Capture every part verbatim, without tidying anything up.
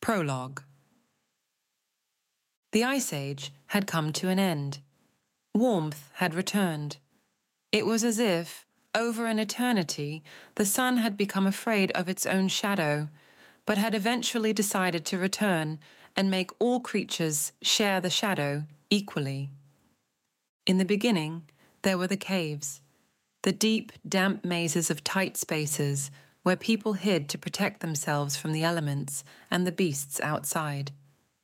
Prologue. The Ice Age had come to an end. Warmth had returned. It was as if, over an eternity, the sun had become afraid of its own shadow, but had eventually decided to return and make all creatures share the shadow equally. In the beginning, there were the caves, the deep, damp mazes of tight spaces where people hid to protect themselves from the elements and the beasts outside.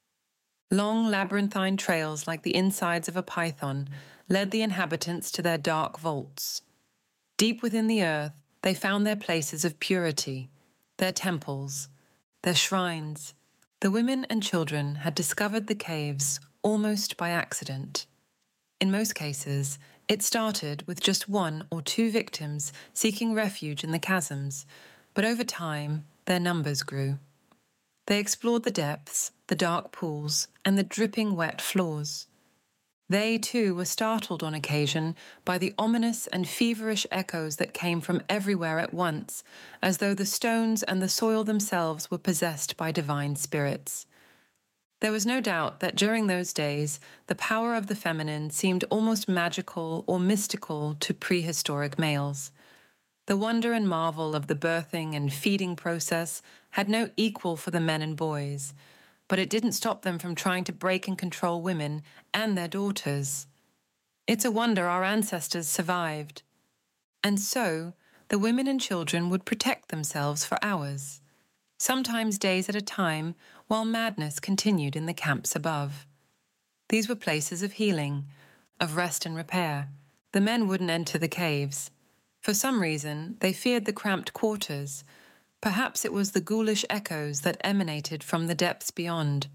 Long labyrinthine trails like the insides of a python led the inhabitants to their dark vaults. Deep within the earth, they found their places of purity, their temples, their shrines. The women and children had discovered the caves almost by accident. In most cases, it started with just one or two victims seeking refuge in the chasms, but over time, their numbers grew. They explored the depths, the dark pools, and the dripping wet floors. They, too, were startled on occasion by the ominous and feverish echoes that came from everywhere at once, as though the stones and the soil themselves were possessed by divine spirits. There was no doubt that during those days, the power of the feminine seemed almost magical or mystical to prehistoric males. The wonder and marvel of the birthing and feeding process had no equal for the men and boys, but it didn't stop them from trying to break and control women and their daughters. It's a wonder our ancestors survived. And so, the women and children would protect themselves for hours, sometimes days at a time, while madness continued in the camps above. These were places of healing, of rest and repair. The men wouldn't enter the caves. For some reason, they feared the cramped quarters. Perhaps it was the ghoulish echoes that emanated from the depths beyond.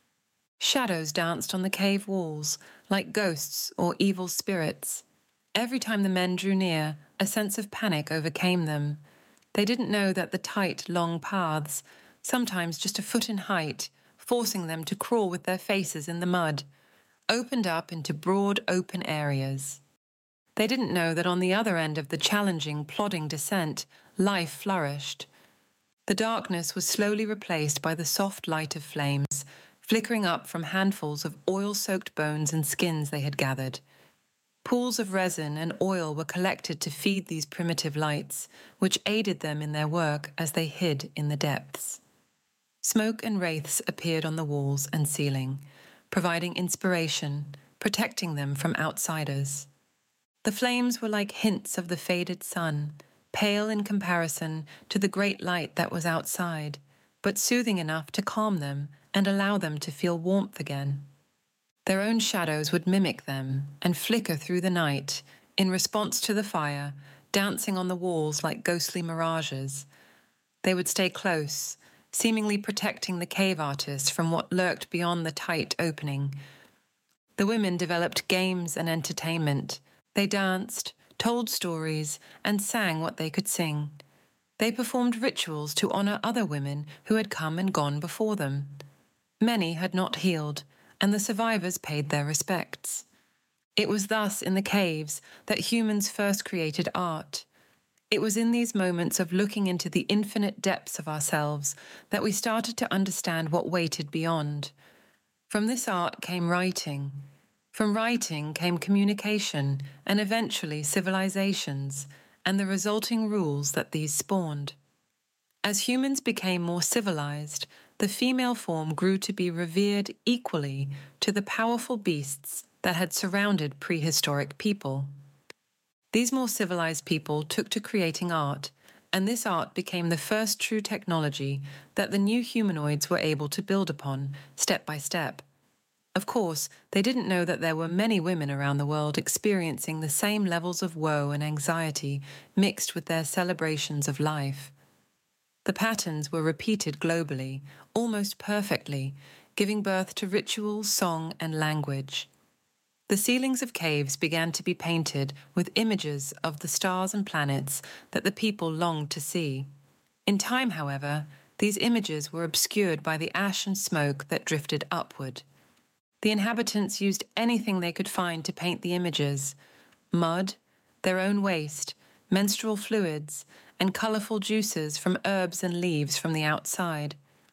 Shadows danced on the cave walls, like ghosts or evil spirits. Every time the men drew near, a sense of panic overcame them. They didn't know that the tight, long paths, sometimes just a foot in height, forcing them to crawl with their faces in the mud, opened up into broad, open areas. They didn't know that on the other end of the challenging, plodding descent, life flourished. The darkness was slowly replaced by the soft light of flames, flickering up from handfuls of oil-soaked bones and skins they had gathered. Pools of resin and oil were collected to feed these primitive lights, which aided them in their work as they hid in the depths. Smoke and wraiths appeared on the walls and ceiling, providing inspiration, protecting them from outsiders. The flames were like hints of the faded sun, pale in comparison to the great light that was outside, but soothing enough to calm them and allow them to feel warmth again. Their own shadows would mimic them and flicker through the night in response to the fire, dancing on the walls like ghostly mirages. They would stay close, seemingly protecting the cave artist from what lurked beyond the tight opening. The women developed games and entertainment. They danced, told stories, and sang what they could sing. They performed rituals to honor other women who had come and gone before them. Many had not healed, and the survivors paid their respects. It was thus in the caves that humans first created art. It was in these moments of looking into the infinite depths of ourselves that we started to understand what waited beyond. From this art came writing. From writing came communication and eventually civilizations, and the resulting rules that these spawned. As humans became more civilized, the female form grew to be revered equally to the powerful beasts that had surrounded prehistoric people. These more civilized people took to creating art, and this art became the first true technology that the new humanoids were able to build upon, step by step. Of course, they didn't know that there were many women around the world experiencing the same levels of woe and anxiety mixed with their celebrations of life. The patterns were repeated globally, almost perfectly, giving birth to rituals, song, and language. The ceilings of caves began to be painted with images of the stars and planets that the people longed to see. In time, however, these images were obscured by the ash and smoke that drifted upward. The inhabitants used anything they could find to paint the images: mud, their own waste, menstrual fluids, and colourful juices from herbs and leaves from the outside.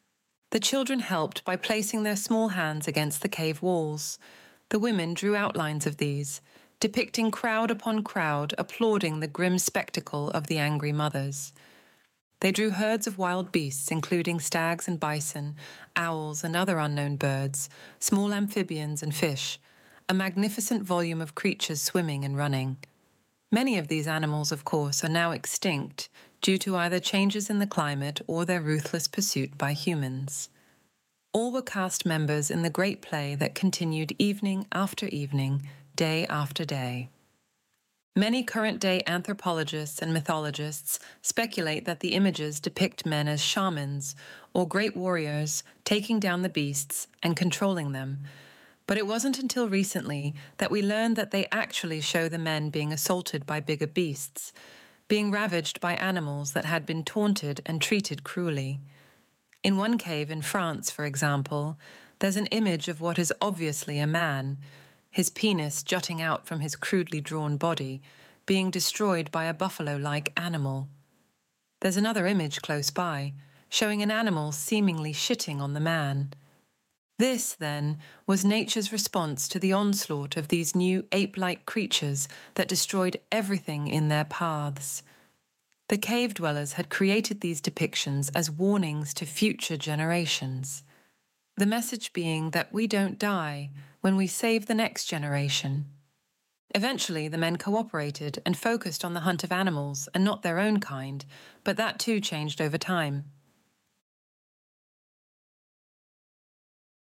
The children helped by placing their small hands against the cave walls. The women drew outlines of these, depicting crowd upon crowd applauding the grim spectacle of the angry mothers. They drew herds of wild beasts, including stags and bison, owls and other unknown birds, small amphibians and fish, a magnificent volume of creatures swimming and running. Many of these animals, of course, are now extinct due to either changes in the climate or their ruthless pursuit by humans. All were cast members in the great play that continued evening after evening, day after day. Many current-day anthropologists and mythologists speculate that the images depict men as shamans or great warriors taking down the beasts and controlling them, but it wasn't until recently that we learned that they actually show the men being assaulted by bigger beasts, being ravaged by animals that had been taunted and treated cruelly. In one cave in France, for example, there's an image of what is obviously a man, his penis jutting out from his crudely drawn body, being destroyed by a buffalo-like animal. There's another image close by, showing an animal seemingly shitting on the man. This, then, was nature's response to the onslaught of these new ape-like creatures that destroyed everything in their paths. The cave dwellers had created these depictions as warnings to future generations. The message being that we don't die when we save the next generation. Eventually, the men cooperated and focused on the hunt of animals and not their own kind, but that too changed over time.